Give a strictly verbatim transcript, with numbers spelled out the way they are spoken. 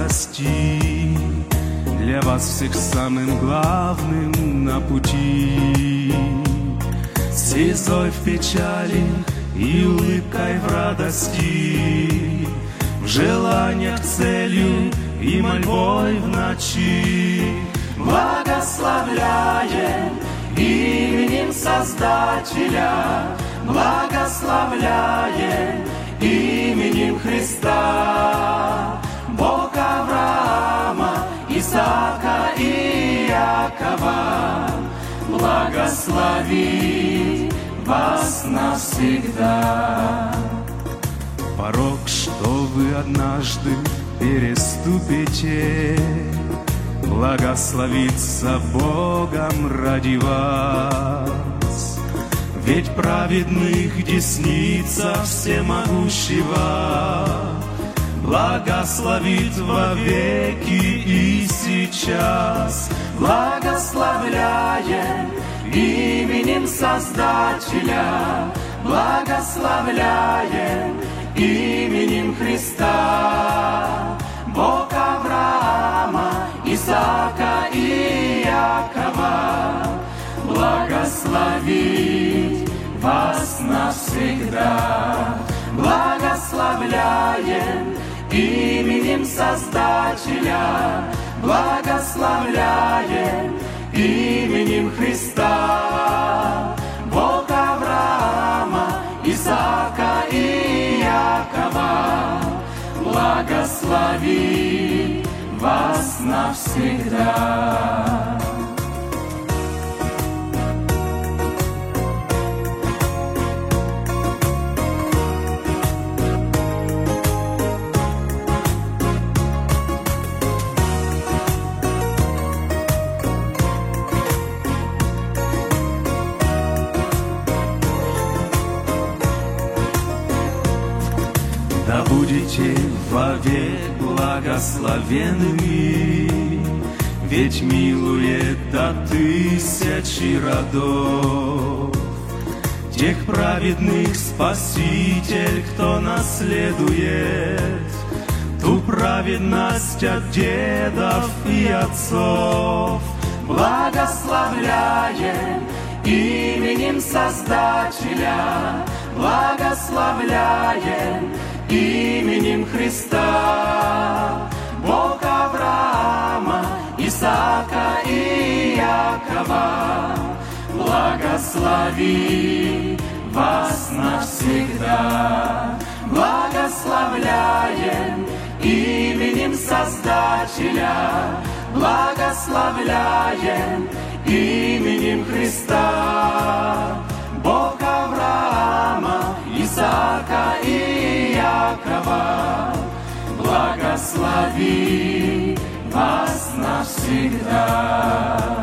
радости, для вас всех самым главным на пути. Слезой в печали и улыбкой в радости, в желаниях целью и мольбой в ночи. Благословляем именем Создателя, благословляем именем Христа. Бог Авраама, Исаака и Иакова благослови вас навсегда. Порог, что вы однажды переступите, благословится Богом ради вас. Ведь праведных десница всемогущего благословит вовеки и сейчас. Благословляем именем Создателя, благословляем именем Христа. Бог Авраама, Исаака и Иакова благословит вас навсегда. Благословляем именем Создателя, благословляем именем Христа. Бог Авраама, Исаака и Иакова благослови вас навсегда. Да будете вовек благословенными, ведь милует до тысячи родов. Тех праведных Спаситель, кто наследует ту праведность от дедов и отцов. Благословляем именем Создателя, благословляем именем Христа. Бог Авраама, Исаака и Иакова благослови вас навсегда. Благословляем именем Создателя, благословляем именем Христа. Бог Авраама, Исаака и Иакова благослови вас навсегда.